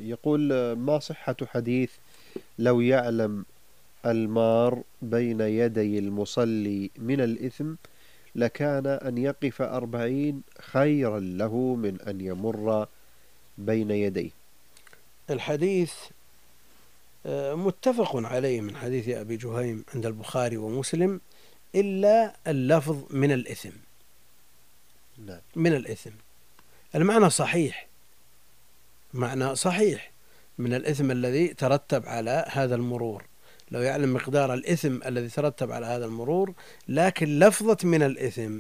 يقول: ما صحة حديث لو يعلم المار بين يدي المصلي من الإثم لكان أن يقف 40 خيرا له من أن يمر بين يديه؟ الحديث متفق عليه من حديث أبي جهيم عند البخاري ومسلم، إلا اللفظ من الإثم. نعم. من الإثم المعنى صحيح، معنى صحيح من الإثم الذي ترتب على هذا المرور، لو يعلم مقدار الإثم الذي ترتب على هذا المرور، لكن لفظة من الإثم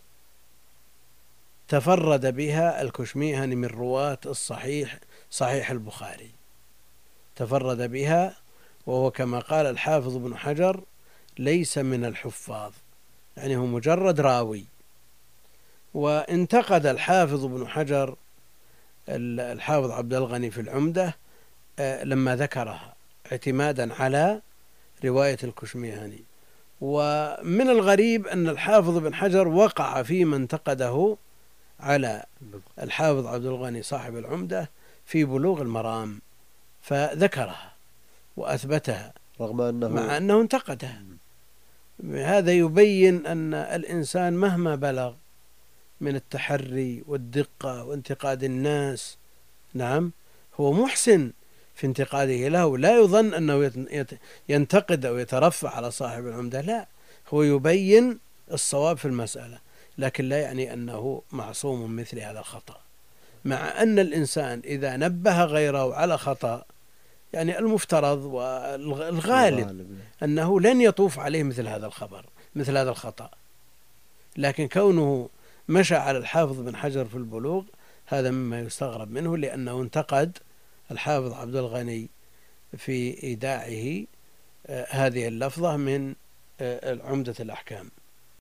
تفرد بها الكشميهني من رواة الصحيح، صحيح البخاري تفرد بها، وهو كما قال الحافظ ابن حجر ليس من الحفاظ، يعني هو مجرد راوي. وانتقد الحافظ ابن حجر الحافظ عبد الغني في العمدة لما ذكرها اعتمادا على رواية الكشميهني. ومن الغريب أن الحافظ ابن حجر وقع فيما انتقده على الحافظ عبد الغني صاحب العمدة في بلوغ المرام، فذكرها وأثبتها مع أنه انتقدها. هذا يبين أن الإنسان مهما بلغ من التحري والدقة وانتقاد الناس، نعم، هو محسن في انتقاده له، لا يظن أنه ينتقد أو يترفع على صاحب العمدة، لا، هو يبين الصواب في المسألة، لكن لا يعني أنه معصوم من مثل هذا الخطأ، مع أن الإنسان إذا نبه غيره على خطأ، يعني المفترض والغالب أنه لن يطوف عليه مثل هذا الخبر، مثل هذا الخطأ، لكن كونه مشى على الحافظ بن حجر في البلوغ هذا مما يستغرب منه، لأنه انتقد الحافظ عبد الغني في إيداعه هذه اللفظة من عمدة الأحكام.